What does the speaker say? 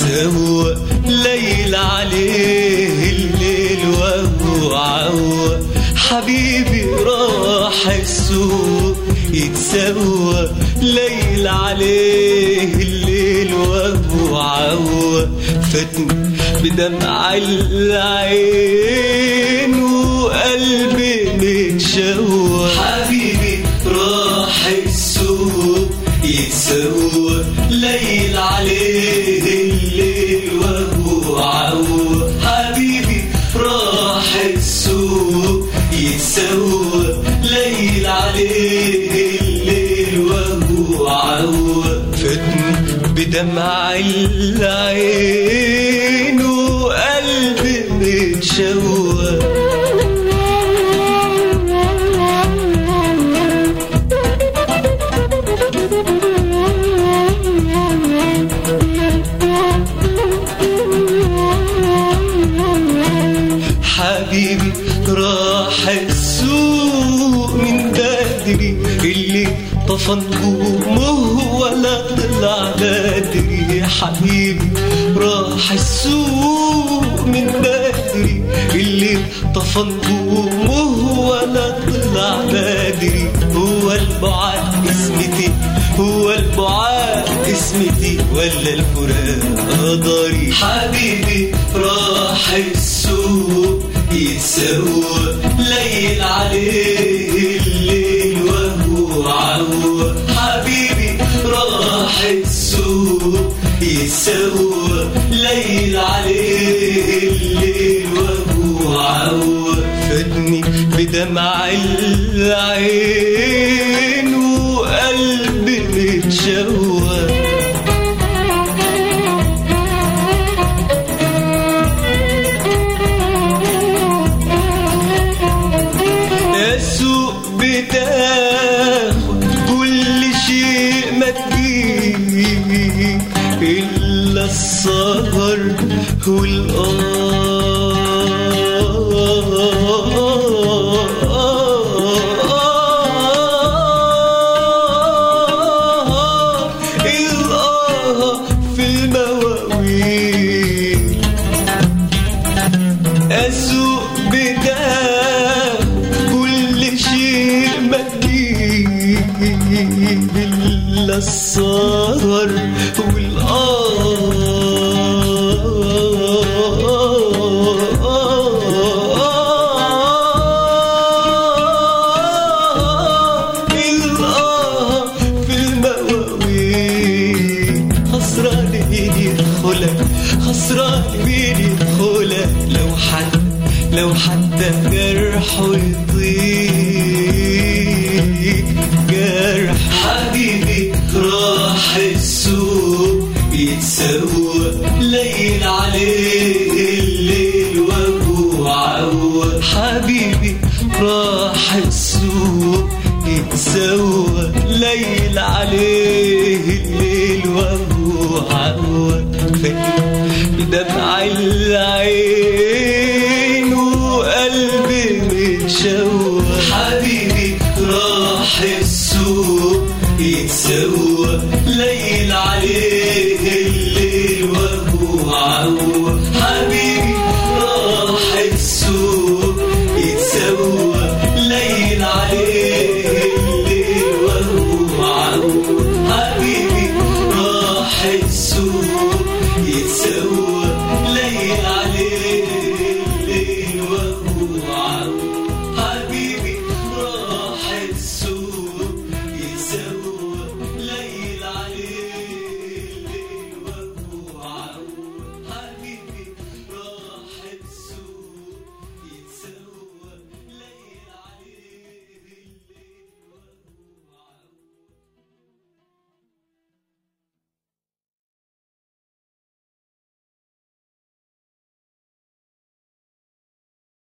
يتسوى ليل عليه الليل وهو عوى. حبيبي راح السوق يتسوى ليل عليه الليل وهو عوى. فاتني بدمع العين وقلبي متشوى. حبيبي راح السوق يتسوى ليل عليه الليل وهو عوى. حبيبي راح السوق يتسوى ليل عليه الليل وهو عوى. فاتني بدمع العين وقلبي متشوى. حبيبي راح السوق من بدري اللي طفى نجومه ولا طلع بدري. حبيبي راح السوق من بدري اللي طفى نجومه ولا طلع بدري. هو البعاد اسمتي هو البعاد اسمتي ولا الفراق قدري. حبيبي راح السوق يتسوى ليل عليه الليل وهو عوى. حبيبي راح السوق يتسوى ليل عليه الليل وهو عوى. فاتني بدمع العين وقلبي متشوى. السوق بتاخد كل شيء ما تجيب إلا السهر في المواويل. السوق بتاخد كل شيء ما تجيب إلا السهر خسران مين يدخلك لو حتى جرحه يطيق جرح. حبيبي راح السوق يتسوى ليل عليه الليل وهو عوى. حبيبي راح السوق يتسوى ليل عليه الليل وهو عوى. بدمع العين وقلبي متشوى. حبيبي راح السوق يتسوى ليل عليه الليل وهو عوى. حبيبي راح السوق يتسوى ليل عليه الليل وهو عوى. حبيبي راح السوق يتسوى